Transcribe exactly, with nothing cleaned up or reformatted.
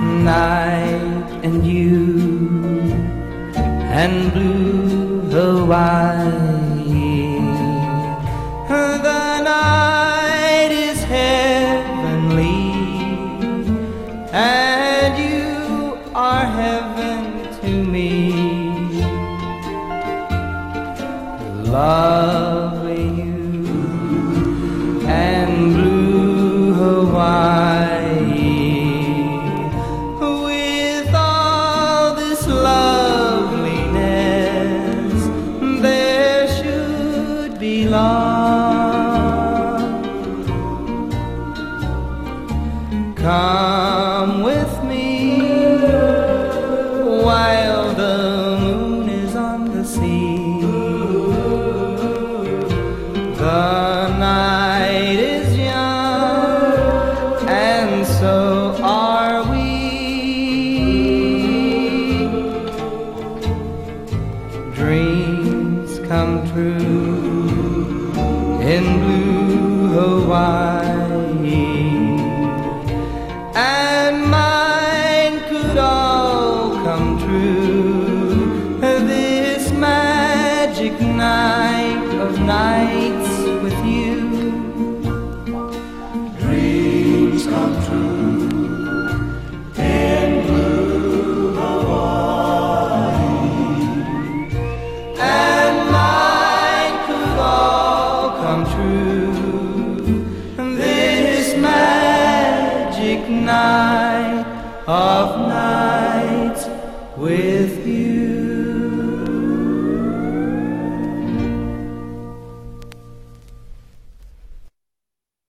night and you and blue Hawaii. The night is heavenly and you are heaven to me. Lovely you and blue Hawaii. With all this loveliness, there should be love. Come with me while the moon is on the sea. The night is young and so are we. Dreams come true in blue Hawaii, and mine could all come true this magic night of nights with you. Dreams come true in blue Hawaii, And mine could all come true this magic night of nights with